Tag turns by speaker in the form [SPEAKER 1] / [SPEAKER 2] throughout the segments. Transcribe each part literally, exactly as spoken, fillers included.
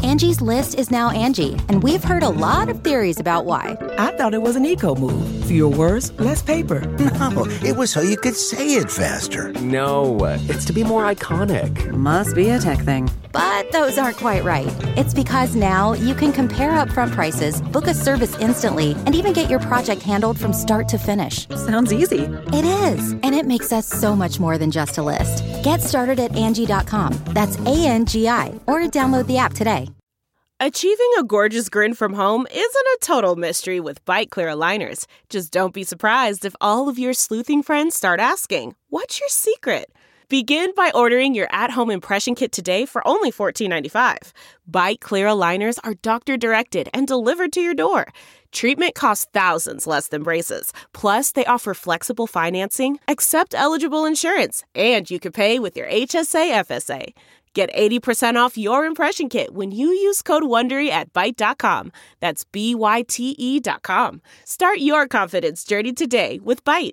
[SPEAKER 1] Angie's List is now Angie, and we've heard a lot of theories about why.
[SPEAKER 2] I thought it was an eco move. Fewer words, less paper.
[SPEAKER 3] No, it was so you could say it faster.
[SPEAKER 4] No, it's to be more iconic.
[SPEAKER 2] Must be a tech thing.
[SPEAKER 1] But those aren't quite right. It's because now you can compare upfront prices, book a service instantly, and even get your project handled from start to finish.
[SPEAKER 2] Sounds easy.
[SPEAKER 1] It is, and it makes us so much more than just a list. Get started at Angie dot com. That's A N G I, or download the app today.
[SPEAKER 5] Achieving a gorgeous grin from home isn't a total mystery with Byte Clear aligners. Just don't be surprised if all of your sleuthing friends start asking, "What's your secret?" Begin by ordering your at-home impression kit today for only fourteen ninety-five. Byte Clear aligners are doctor-directed and delivered to your door. Treatment costs thousands less than braces. Plus, they offer flexible financing, accept eligible insurance, and you can pay with your H S A F S A. Get eighty percent off your impression kit when you use code WONDERY at byte dot com. That's B Y T E dot com. Start your confidence journey today with Byte.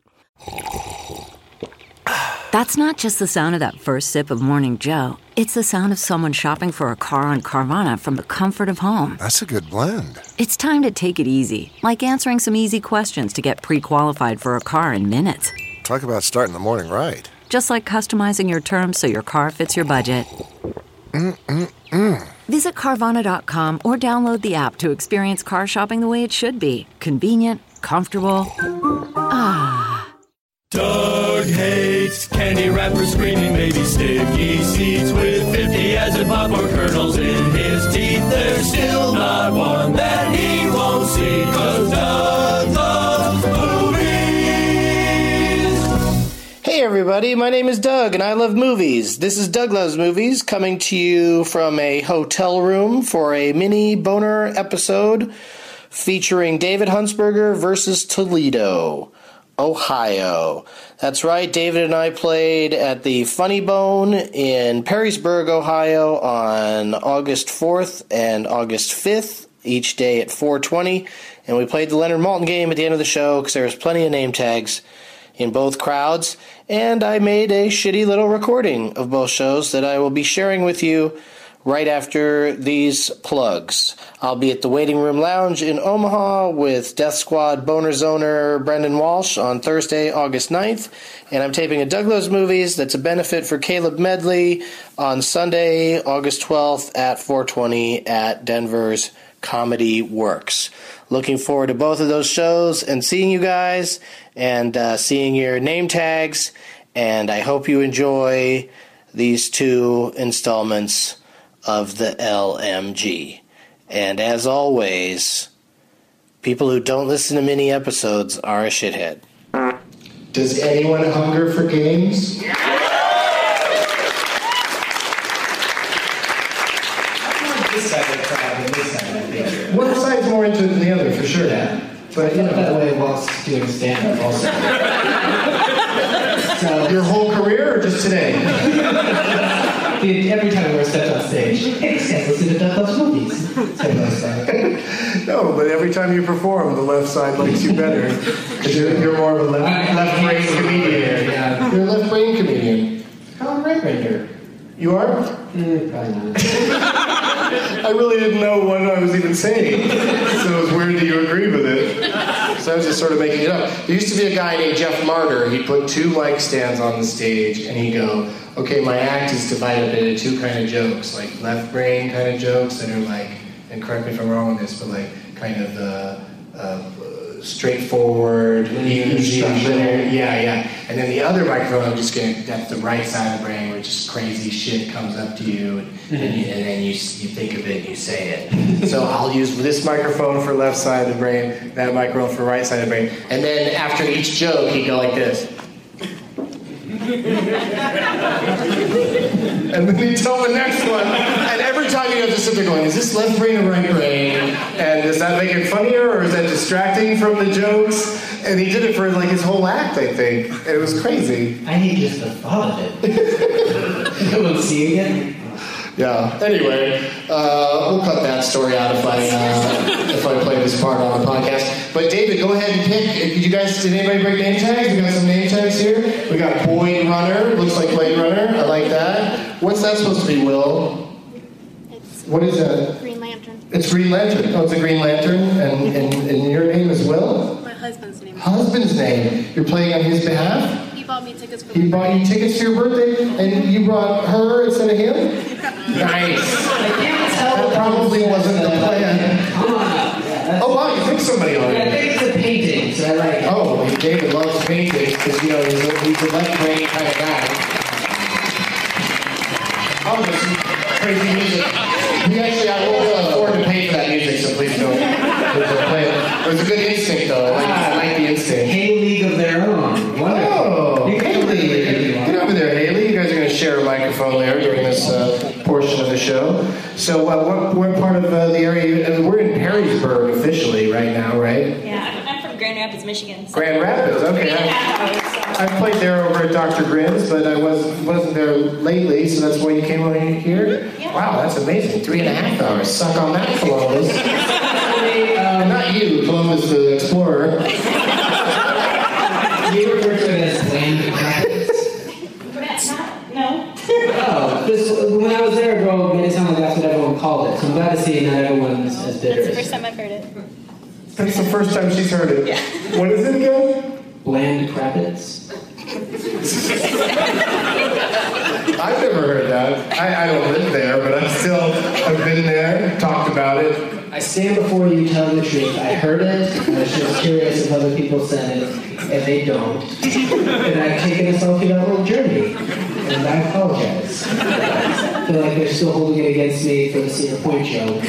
[SPEAKER 6] That's not just the sound of that first sip of Morning Joe. It's the sound of someone shopping for a car on Carvana from the comfort of home.
[SPEAKER 7] That's a good blend.
[SPEAKER 6] It's time to take it easy, like answering some easy questions to get pre-qualified for a car in minutes.
[SPEAKER 7] Talk about starting the morning right.
[SPEAKER 6] Just like customizing your terms so your car fits your budget.
[SPEAKER 7] Mm-mm-mm.
[SPEAKER 6] Visit Carvana dot com or download the app to experience car shopping the way it should be. Convenient, comfortable. Ah.
[SPEAKER 8] Doug hates candy wrappers, screaming baby sticky seeds with fifty acid popcorn kernels in his teeth. There's still not one that he won't see, 'cause Doug loves movies.
[SPEAKER 9] Hey everybody, my name is Doug and I love movies. This is Doug Loves Movies, coming to you from a hotel room for a mini boner episode featuring David Huntsberger versus Toledo, Ohio. That's right, David and I played at the Funny Bone in Perrysburg, Ohio on August fourth and August fifth, each day at four twenty, and we played the Leonard Maltin game at the end of the show because there was plenty of name tags in both crowds, and I made a shitty little recording of both shows that I will be sharing with you right after these plugs. I'll be at the Waiting Room Lounge in Omaha with Death Squad Boner Zoner Brendan Walsh on Thursday, August ninth, and I'm taping a Doug Loves Movies that's a benefit for Caleb Medley on Sunday, August twelfth at four twenty at Denver's Comedy Works. Looking forward to both of those shows and seeing you guys and uh, seeing your name tags, and I hope you enjoy these two installments of the L M G. And as always, people who don't listen to mini episodes are a shithead.
[SPEAKER 10] Does anyone hunger for games?
[SPEAKER 11] This side of the crowd and this side, I think.
[SPEAKER 10] One side's more into it than the other, for sure.
[SPEAKER 11] Yeah.
[SPEAKER 10] But, you know,
[SPEAKER 11] that way whilst doing stand-up also.
[SPEAKER 10] So, your whole career or just today?
[SPEAKER 11] Every time we were stepped on stage, except listen to Doug Loves Movies.
[SPEAKER 10] No, but every time you perform, the left side likes you better. Because you're, you're more of a left, left brain comedian.
[SPEAKER 11] Yeah.
[SPEAKER 10] You're a left brain comedian.
[SPEAKER 11] How am I right-brainer?
[SPEAKER 10] You are?
[SPEAKER 11] Mm, probably not.
[SPEAKER 10] I really didn't know what I was even saying. So it was weird that you agreed with it. So I was just sort of making it up. There used to be a guy named Jeff Martyr. He'd put two mic stands on the stage, and he'd go, okay, my act is divided into two kind of jokes, like left brain kind of jokes that are like, and correct me if I'm wrong on this, but like kind of the uh, straightforward, easy, yeah, yeah. And then the other microphone, I'm just going to, that's the right side of the brain where just crazy shit comes up to you, and, and, you, and then you you think of it and you say it. So I'll use this microphone for left side of the brain, that microphone for right side of the brain. And then after each joke, he'd go like this. And then he'd tell the next one. And every time you have to sit there going, is this left brain or right brain? And does that make it funnier or is that distracting from the jokes? And he did it for like his whole act, I think. And it was crazy.
[SPEAKER 11] I hate just the thought of it. We'll see you again.
[SPEAKER 10] Yeah. Anyway, uh, we'll cut that story out if I uh, if I play this part on the podcast. But David, go ahead and pick. Did you guys? Did anybody break name tags? We got some name tags here. We got Blade Runner. Looks like Blade Runner. I like that. What's that supposed to be, Will?
[SPEAKER 1] It's
[SPEAKER 10] What is that?
[SPEAKER 12] Green Lantern.
[SPEAKER 10] It's Green Lantern. Oh, it's a Green Lantern, and, and, and your name is Will?
[SPEAKER 12] My husband's name.
[SPEAKER 10] Husband's name. You're playing on his behalf?
[SPEAKER 12] He bought me tickets for
[SPEAKER 10] He
[SPEAKER 12] my
[SPEAKER 10] bought you tickets for your birthday, and you brought her instead of him? Nice.
[SPEAKER 11] I can't tell.
[SPEAKER 10] That probably wasn't the plan.
[SPEAKER 11] Come on up. Yeah,
[SPEAKER 10] Oh, wow, you think somebody on
[SPEAKER 11] I
[SPEAKER 10] it.
[SPEAKER 11] think it's a painting, so I like it.
[SPEAKER 10] Oh, David loves paintings, because, you know, he's a, he's a left brain kind of guy. Oh, there's some crazy music. We actually, I won't afford to pay for that music, so please don't, please don't play it. It was a good instinct, though. I like, I like the instinct.
[SPEAKER 11] Hay League of Their Own. Wonderful.
[SPEAKER 10] Oh,
[SPEAKER 11] You can
[SPEAKER 10] Haley.
[SPEAKER 11] leave it if you want.
[SPEAKER 10] Get over there, Haley. You guys are going to share a microphone there during this uh, portion of the show. So, uh, what, what part of uh, the area? Uh, we're in Perrysburg officially right now, right?
[SPEAKER 12] Yeah, I'm from Grand Rapids, Michigan. So
[SPEAKER 10] Grand Rapids. Okay. I, I've played there over at Doctor Grimm's, but I was wasn't there lately, so that's why you came over here.
[SPEAKER 12] Yeah.
[SPEAKER 10] Wow, that's amazing. Three and a half hours. Suck on that, Columbus. uh, not you, Columbus the explorer.
[SPEAKER 11] You refer to it as bland crappers?
[SPEAKER 12] No.
[SPEAKER 11] Oh, this, when I was there, bro, it made it sound like that's what everyone called it. So I'm glad to see not everyone's as bitter.
[SPEAKER 12] That's the first time I've heard it.
[SPEAKER 10] That's the first time she's heard it.
[SPEAKER 12] Yeah.
[SPEAKER 10] What is it again?
[SPEAKER 11] Bland crappets.
[SPEAKER 10] I've never heard that. I, I don't live there, but I still have been there, talked about it.
[SPEAKER 11] I stand before you telling the truth. I heard it, and I was just curious if other people said it, and they don't. And I've taken us all through that little journey, and I apologize. I feel like they're still holding it against me for the Cedar Point show.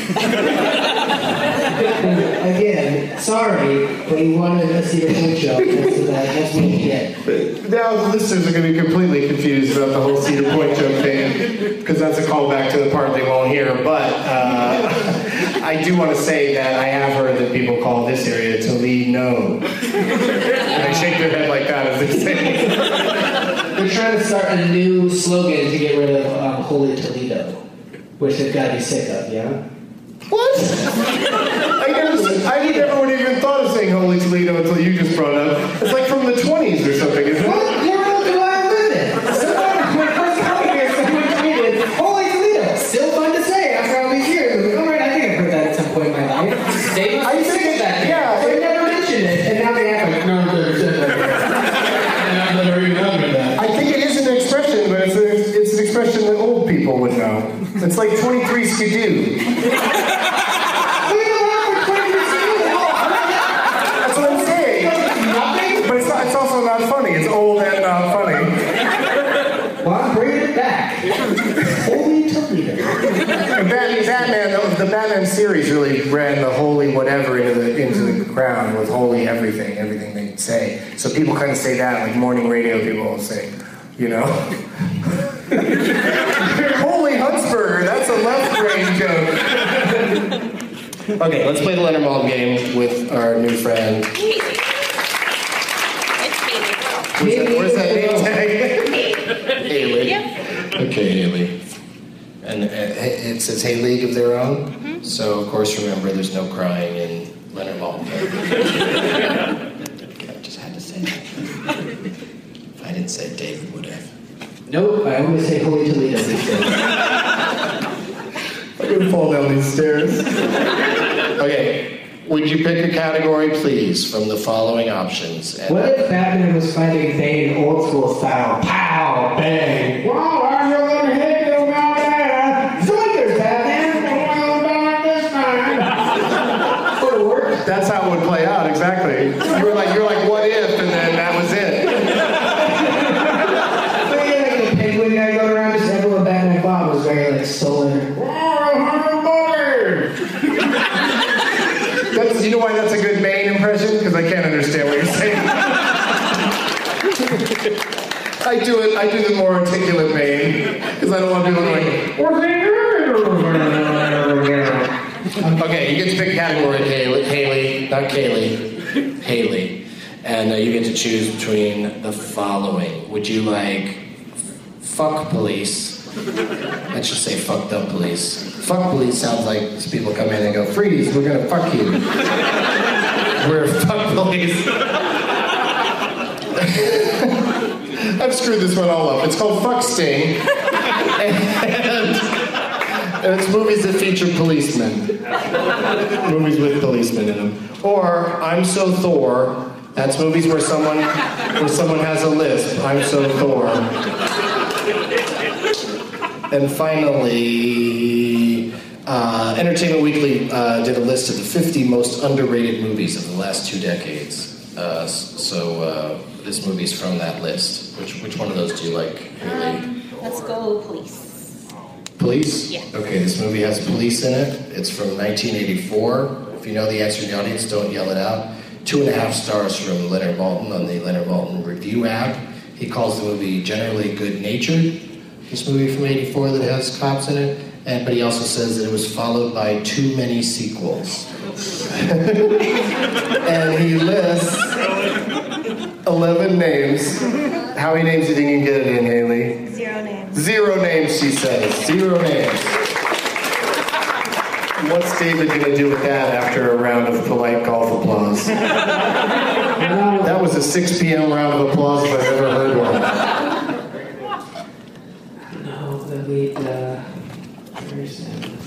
[SPEAKER 11] Again, sorry, but you wanted a Cedar Point show, so that, that's what you get.
[SPEAKER 10] Now the listeners are going to be completely confused about the whole Cedar Point joke thing, because that's a callback to the part they won't hear. But uh, I do want to say that I have heard that people call this area Toledo. And they shake their head like that as they say it.
[SPEAKER 11] They're trying to start a new slogan to get rid of um, Holy Toledo, which they've got to be sick of, yeah?
[SPEAKER 10] What? I never, I never would have even thought of saying Holy Toledo until you just brought it up. It's like from the twenties or something, isn't it?
[SPEAKER 11] What world do I live in? Someone, when I first got here, someone tweeted, Holy Toledo! Still fun to say after all these years. All right, I think I've heard that at some point in my life. They must be sick of that.
[SPEAKER 10] Yeah.
[SPEAKER 11] They never mentioned it, and now they act like, no, I've never said that. And I've never even remembered that.
[SPEAKER 10] I think it is an expression, but it's, a, it's an expression that old people would know. It's like twenty-three skidoo. That's what I'm saying. But it's, not, it's also not funny. It's old and not funny.
[SPEAKER 11] Well, I'm bringing it back. Holy Toledo.
[SPEAKER 10] And Batman, Batman the, the Batman series really ran the holy whatever into the into the ground with holy everything, everything they say. So people kind of say that, like morning radio people will say, you know. Holy Huntsburger, that's a left brain joke. Okay, let's play the Leonard Maltin game with our new friend.
[SPEAKER 12] Haley. It's Haley.
[SPEAKER 10] Where's that, where's that name tag? Haley.
[SPEAKER 12] Yep.
[SPEAKER 10] Okay, Haley. And uh, it says Hay League of Their Own. Mm-hmm. So, of course, remember, there's no crying in Leonard Maltin. I just had to say that. If I didn't say it, David would have.
[SPEAKER 11] Nope, I only say Holy Toledo these days.
[SPEAKER 10] I'm going to fall down these stairs. Okay, would you pick a category, please, from the following options? And
[SPEAKER 11] what if Batman was fighting Bane old school style? Pow, bang. Wow, I'm going to hit you about that. Zoinkers, Batman. Well done this time. Would it work?
[SPEAKER 10] That's how it would play out, exactly. You were like, you're like, what if, and then that was it.
[SPEAKER 11] Penguin guy going around just everyone Batman Bob was very like stolen.
[SPEAKER 10] That's, you know why that's a good Bane impression? Because I can't understand what you're saying. I do it. I do the more articulate Bane because I don't want people going. Okay, you get to pick category, Haley, Haley, not Kaylee, Haley, and uh, you get to choose between the following. Would you like fuck police? Let's just say fucked up police. Fuck police sounds like people come in and go, freeze, we're gonna fuck you. We're fuck police. I've screwed this one all up. It's called Fuck Sting. And And it's movies that feature policemen. Movies with policemen in them. Or I'm So Thor. That's movies where someone where someone has a lisp. I'm So Thor. And finally, uh, Entertainment Weekly uh, did a list of the fifty most underrated movies of the last two decades. Uh, so uh, this movie's from that list. Which which one of those do you like, Haley?
[SPEAKER 12] Um, let's go Police.
[SPEAKER 10] Police?
[SPEAKER 12] Yeah.
[SPEAKER 10] Okay, this movie has police in it. It's from nineteen eighty-four. If you know the answer in the audience, don't yell it out. Two and a half stars from Leonard Maltin on the Leonard Maltin Review app. He calls the movie generally good-natured. This movie from eighty-four that has cops in it. And, but he also says that it was followed by too many sequels. And he lists eleven names. How many names do you think you can get it in, Haley?
[SPEAKER 12] Zero names.
[SPEAKER 10] Zero names, she says. Zero names. What's David going to do with that after a round of polite golf applause? That was a six p.m. round of applause if I've ever heard one.
[SPEAKER 11] No, the lead, uh, where's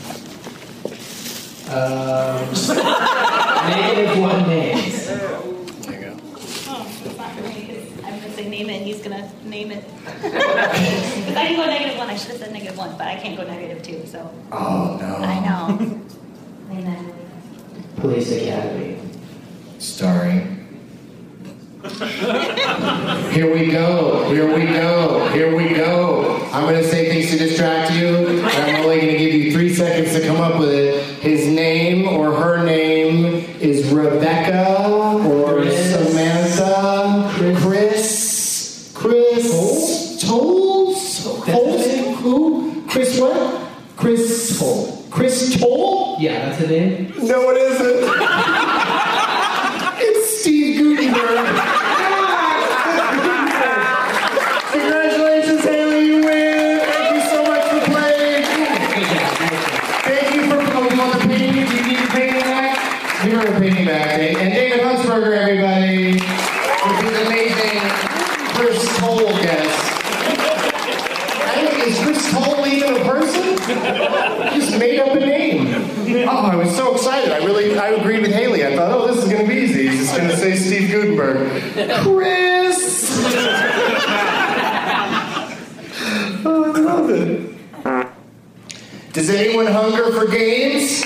[SPEAKER 11] that? Um, negative one names.
[SPEAKER 10] There you go.
[SPEAKER 12] Oh, it's not for me, because I'm going to say name it, and he's going to name it. Because I can go negative one, I should have said negative one, but I can't go negative two, so.
[SPEAKER 10] Oh, no.
[SPEAKER 12] I know. And then.
[SPEAKER 11] Police Academy.
[SPEAKER 10] Starring. Here we go. Here we go. Here we go. I'm going to say things to distract you, and I'm only going to give you three seconds to come up with it. His name or her name is Rebecca or
[SPEAKER 11] Chris.
[SPEAKER 10] Samantha, Chris, Chris, Tolles, Tolles, who? Chris what? Chris Toll. Chris Toll?
[SPEAKER 11] Yeah, that's the name.
[SPEAKER 10] No, it isn't. It's Steve Guttenberg. Congratulations, Haley, you win. Thank you so much for playing. Thank you for coming on the painting. Do you need to paint back? Give her a painting back. And David Huntsberger, everybody, with his amazing Chris Toll guest. I think, is Chris Toll even a person? He just made up a name. Oh, I was so excited. I really, I agreed with Haley. I thought, oh, this is going to be easy. He's just going to say Steve Guttenberg. Chris! Oh, I love it. Does anyone hunger for games?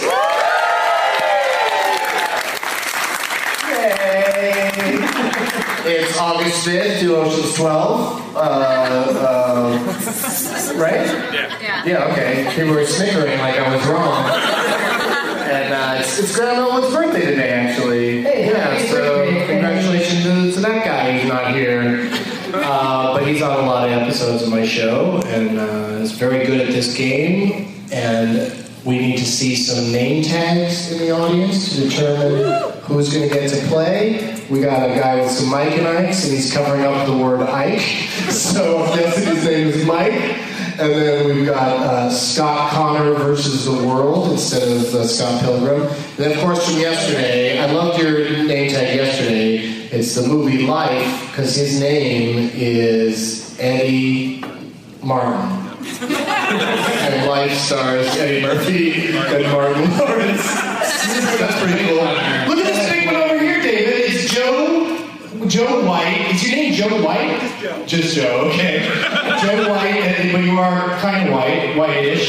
[SPEAKER 10] Yay! It's August fifth, to Ocean's twelve. Uh, uh, right?
[SPEAKER 12] Yeah. Yeah.
[SPEAKER 10] Yeah, okay. People were snickering like I was wrong. And uh, it's, it's Graham Elwood's birthday today, actually.
[SPEAKER 11] Hey,
[SPEAKER 10] yeah,
[SPEAKER 11] happy
[SPEAKER 10] so
[SPEAKER 11] birthday.
[SPEAKER 10] congratulations to, to that guy who's not here. Uh, but he's on a lot of episodes of my show, and uh, is very good at this game. And we need to see some name tags in the audience to determine who's going to get to play. We got a guy with some Mike and Ikes, and he's covering up the word Ike. So I'm guessing his name is Mike. And then we've got uh, Scott Connor versus the World instead of uh, Scott Pilgrim. And then, of course, from yesterday, I loved your name tag yesterday. It's the movie Life, because his name is Eddie Martin. And Life stars Eddie Murphy and Martin Lawrence. That's pretty cool. Look at this big one over here, David. It's Joe Joe White. Is your name Joe White? Just Joe. Just Joe, okay. Joe White, and, but you are kind of white, whitish.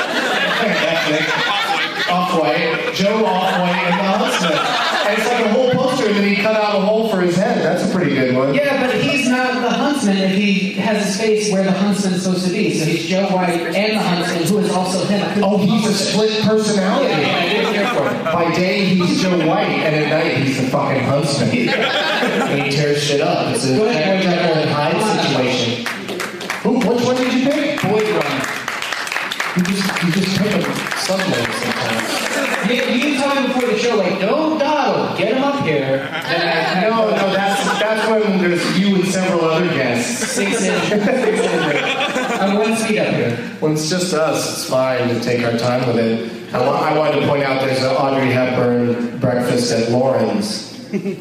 [SPEAKER 10] Off-white. Joe Off-White and the Huntsman. And it's like a whole poster, and then he cut out a hole for his head. That's a pretty good one.
[SPEAKER 11] Yeah, but he's not the huntsman if he has his face where the huntsman's supposed to be. So he's Joe White and the huntsman, who is also him.
[SPEAKER 10] Oh, he's a split personality.
[SPEAKER 11] Yeah, I didn't care for it.
[SPEAKER 10] By day, he's Joe White, and at night, he's the fucking huntsman. And he tears shit up. It's a Jekyll and Hyde situation. Who, which one did you pick? Boyd Runner. You just, you just pick a subname sometimes.
[SPEAKER 11] You, you told me before the show, like, no, Donald, get him up here. And I,
[SPEAKER 10] No, no, that's that's when there's you and several other guests.
[SPEAKER 11] Six inch. Six inch. I'm one seat up here.
[SPEAKER 10] When it's just us, it's fine to take our time with it. I, wa- I wanted to point out there's an Audrey Hepburn breakfast at Lauren's.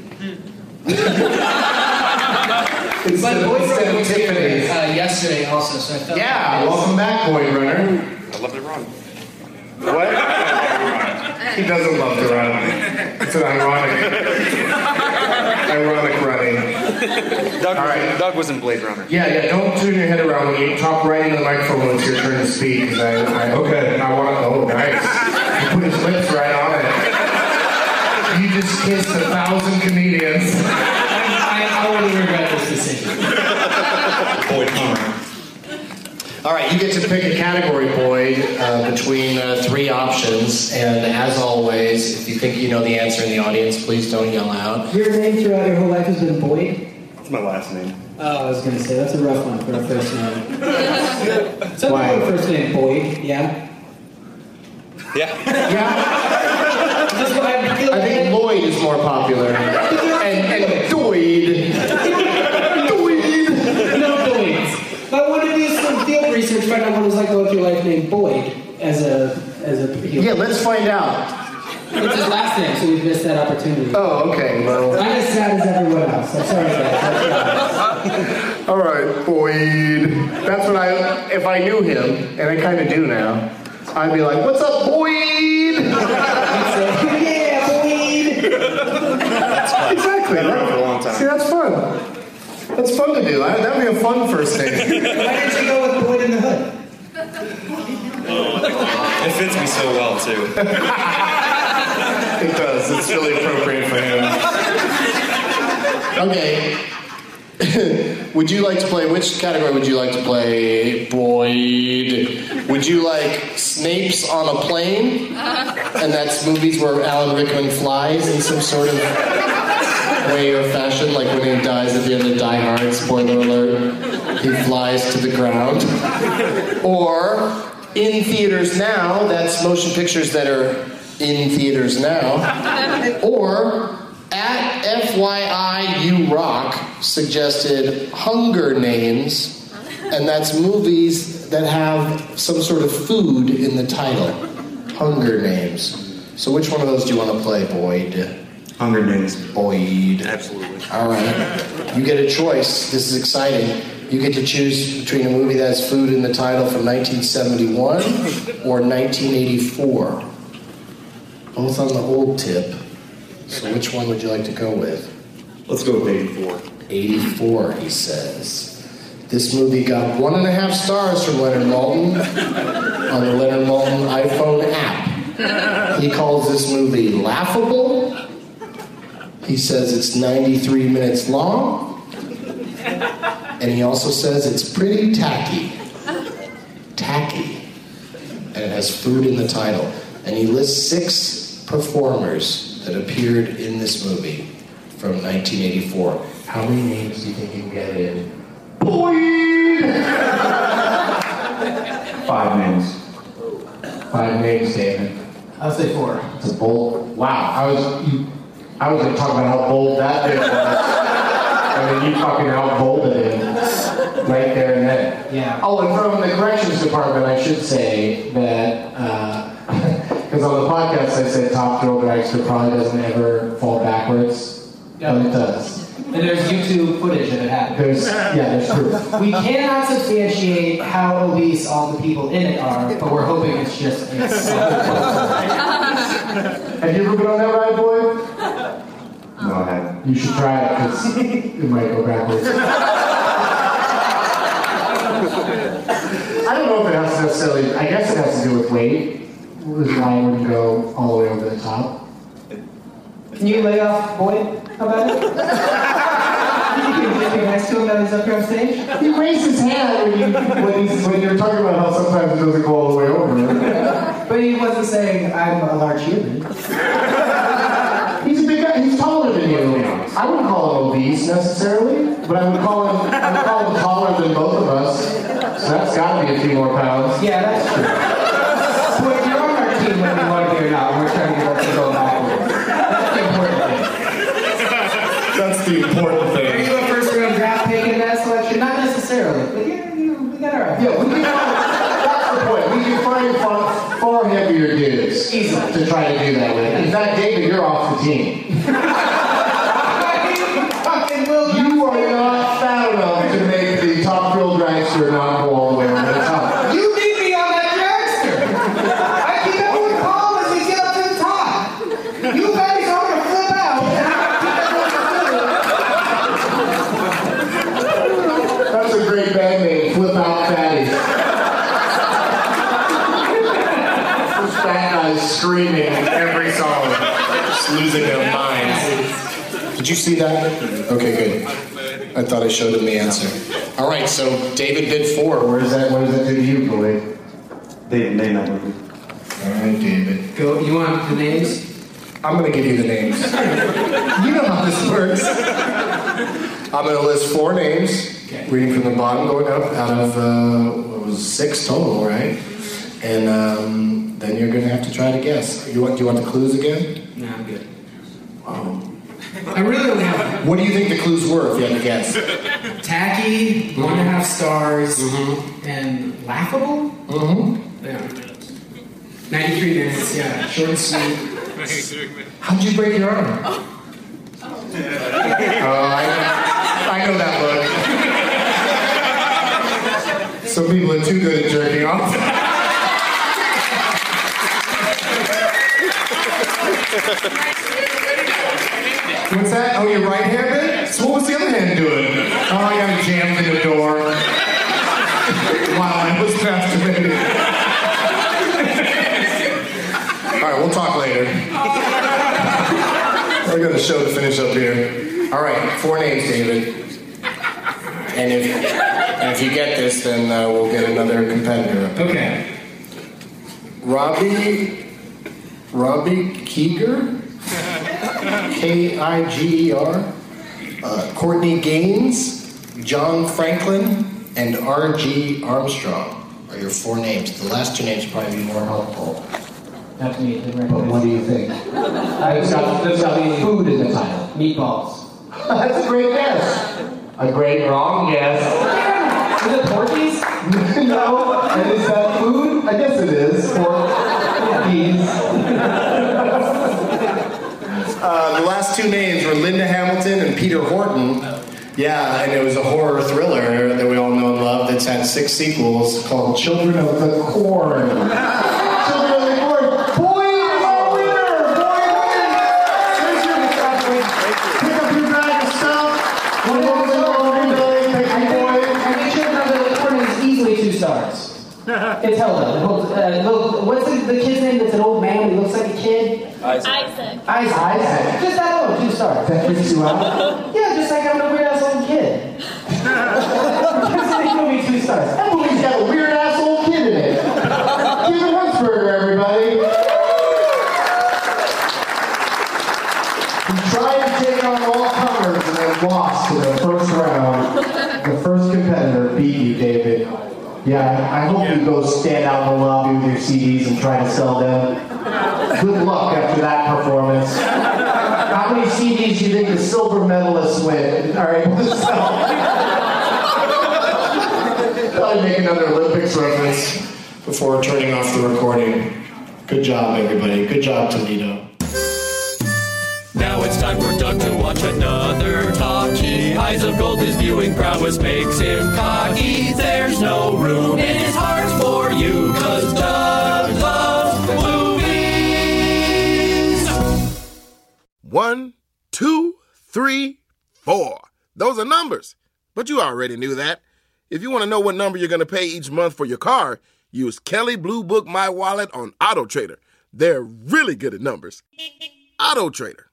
[SPEAKER 10] Instead of, instead of Tiffany's.
[SPEAKER 11] Uh, yesterday also, so I felt
[SPEAKER 10] Yeah, welcome back, Boyd Runner.
[SPEAKER 13] I love to run.
[SPEAKER 10] What? He doesn't love to run. It's an ironic, ironic running.
[SPEAKER 13] Doug,
[SPEAKER 10] All right.
[SPEAKER 13] Doug was in Blade Runner.
[SPEAKER 10] Yeah, yeah. Don't turn your head around when you talk right into the microphone when it's your turn to speak. Cause I, I, okay. I want to. Oh, nice. He put his lips right on it. You just kissed a thousand comedians.
[SPEAKER 11] I, I already regret this decision.
[SPEAKER 10] Boyd Conner. All right, you get to pick a category, Boyd, uh, between uh, three options. And as always, if you think you know the answer in the audience, please don't yell out.
[SPEAKER 11] Your name throughout your whole life has been Boyd?
[SPEAKER 13] That's my last name.
[SPEAKER 11] Oh, I was going to say, that's a rough one for a first name. Some
[SPEAKER 10] Why?
[SPEAKER 11] people first name Boyd, yeah?
[SPEAKER 13] Yeah.
[SPEAKER 10] Yeah.
[SPEAKER 11] Just what I feel
[SPEAKER 10] I think Lloyd is more popular. And, and Doyd. Doyd.
[SPEAKER 11] No Boyds. But I want to do some field research, find out what it was like going through life named Boyd as a as a
[SPEAKER 10] Yeah, let's find out.
[SPEAKER 11] It's his last name, so we've missed that opportunity.
[SPEAKER 10] Oh, okay. Well,
[SPEAKER 11] I'm as sad as everyone else. I'm sorry, guys.
[SPEAKER 10] all right, Boyd. That's what I, if I knew him, and I kind of do now, I'd be like, what's up, Boyd?
[SPEAKER 11] He'd say, yeah, Boyd.
[SPEAKER 10] Exactly.
[SPEAKER 13] Been around for a long time.
[SPEAKER 10] See, that's fun. That's fun to do. That would be a fun first name.
[SPEAKER 11] Why didn't you go with Boyd in the Hood?
[SPEAKER 13] It fits me so well, too.
[SPEAKER 10] It does. It's really appropriate for him. Okay. Would you like to play, which category would you like to play, Boyd? Would you like Snape's on a Plane? And that's movies where Alan Rickman flies in some sort of way or fashion, like when he dies at the end of Die Hard, spoiler alert, he flies to the ground. Or in theaters now, that's motion pictures that are in theaters now. Or at F Y I You Rock suggested Hunger Names, and that's movies that have some sort of food in the title. Hunger Names. So which one of those do you want to play, Boyd?
[SPEAKER 13] Hunger Games.
[SPEAKER 10] Boyd.
[SPEAKER 13] Absolutely.
[SPEAKER 10] All right. You get a choice. This is exciting. You get to choose between a movie that has food in the title from nineteen seventy-one or nineteen eighty-four. Both on the old tip. So which one would you like to go with?
[SPEAKER 13] Let's go with eighty-four.
[SPEAKER 10] eighty-four, he says. This movie got one and a half stars from Leonard Maltin on the Leonard Maltin iPhone app. He calls this movie laughable. He says it's ninety-three minutes long. And he also says it's pretty tacky. Tacky. And it has food in the title. And he lists six performers that appeared in this movie from nineteen eighty-four. How many names do you think you can get in? Boyd! Five names. Five names, David.
[SPEAKER 11] I'll say four.
[SPEAKER 10] It's a bold. Wow, I was you, I was going to talk about how bold that bit was. I mean, you fucking outbolded him right there and then.
[SPEAKER 11] Yeah.
[SPEAKER 10] Oh, and from the corrections department, I should say that because on the podcast I said top thrill dragster probably doesn't ever fall backwards.
[SPEAKER 11] Yeah,
[SPEAKER 10] but it does.
[SPEAKER 11] And there's YouTube footage of it happening.
[SPEAKER 10] There's yeah, there's proof.
[SPEAKER 11] We cannot substantiate how obese all the people in it are, but we're hoping it's just it's
[SPEAKER 10] Have you ever been on that ride, Boyd? No, I haven't. You should try it because it might go backwards. I don't know if it has to necessarily. I guess it has to do with weight. This line wouldn't go all the way over the top.
[SPEAKER 11] Can you lay off Boyd about it? You can be nice to him that he's up here on stage?
[SPEAKER 10] He raised his hand when you when, he's, when you're talking about how sometimes it doesn't go all the way over.
[SPEAKER 11] But he wasn't saying I'm a large human.
[SPEAKER 10] He's a big guy. He's taller than you. I wouldn't call him obese necessarily, but I would call him. I would call him taller than both of us. So that's got to be a few more pounds.
[SPEAKER 11] Yeah, that's true. Boyd, you're on our team whether you want to be or not. We're trying to get us to go backwards. That's the important thing.
[SPEAKER 10] That's the important thing.
[SPEAKER 11] Are you a first round draft pick in that selection? Not necessarily, but yeah, you, we got our right.
[SPEAKER 10] Yeah, we can find, that's the point. We can find far, far heavier dudes
[SPEAKER 11] Easily.
[SPEAKER 10] to try to do that with. In fact, David, you're off the team. You are not fat enough to make the top thrill dragster not go all the way over the top.
[SPEAKER 11] You beat me on that dragster. I keep everyone
[SPEAKER 10] screaming every song, just losing their minds. Did you see that? Okay, good. I thought I showed him the answer. All right, so David bid four. Where does that? What does that do to you, boy?
[SPEAKER 13] David, name that movie.
[SPEAKER 10] All right, David.
[SPEAKER 11] Go. You want the names?
[SPEAKER 10] I'm going to give you the names. You know how this works. I'm going to list four names, okay. Reading from the bottom, going up, out of uh, what was six total, right? And um, then you're going to have to try to guess. You want? Do you want the clues again?
[SPEAKER 11] No, I'm good.
[SPEAKER 10] Wow.
[SPEAKER 11] I really don't have.
[SPEAKER 10] What do you think the clues were, if you had to guess?
[SPEAKER 11] Tacky, mm-hmm. one and a half stars,
[SPEAKER 10] mm-hmm.
[SPEAKER 11] and laughable.
[SPEAKER 10] Mm-hmm.
[SPEAKER 11] Yeah. ninety-three minutes. Yeah, short and sweet.
[SPEAKER 10] How'd you break your arm? Oh, oh I, I know that look. Some people are too good at jerking off. What's that? Oh, you're right-handed? So what was the other hand doing? Oh, I got jammed in the door while I was masturbating. All right, we'll talk later. I got a show to finish up here. All right, four names, David. And if and if you get this, then uh, we'll get another competitor.
[SPEAKER 11] Okay.
[SPEAKER 10] Robbie, Robbie Kiger, K I G E R, uh, Courtney Gaines, John Franklin, and R G Armstrong are your four names. The last two names will probably be more helpful.
[SPEAKER 11] That's me.
[SPEAKER 10] But what do you think?
[SPEAKER 11] It's got, it's got food in the title. Meatballs.
[SPEAKER 10] That's a great guess. A great wrong guess.
[SPEAKER 11] Is it Porky's?
[SPEAKER 10] No. And is that food? I guess it is. Porky's. uh, the last two names were Linda Hamilton and Peter Horton. Yeah, and it was a horror thriller that we all know and love that's had six sequels called Children of the Corn.
[SPEAKER 11] It's held up. It holds, uh, look, what's the, the kid's name that's an old man who looks like a kid?
[SPEAKER 12] Isaac.
[SPEAKER 11] Isaac. Isaac. Isaac. Just that alone, two stars. That freaks you out? Yeah, just like I'm a weird ass old kid. Just like movie, two stars.
[SPEAKER 10] That movie's got a weird ass old kid in it. Kevin Huntsberger, everybody. He tried to take on all comers and then lost in the first round. The first competitor beat you, David. Yeah, I hope you go stand out in the lobby with your C Ds and try to sell them. Good luck after that performance. How many C Ds do you think the silver medalists win are able to sell? Probably make another Olympics reference before turning off the recording. Good job, everybody. Good job, Toledo.
[SPEAKER 8] Now it's time for Doug to watch another talkie. Eyes of gold, his viewing prowess makes him cocky. There's no room in his heart for you, cause Doug loves movies.
[SPEAKER 14] One, two, three, four. Those are numbers. But you already knew that. If you want to know what number you're going to pay each month for your car, use Kelley Blue Book My Wallet on AutoTrader. They're really good at numbers. AutoTrader.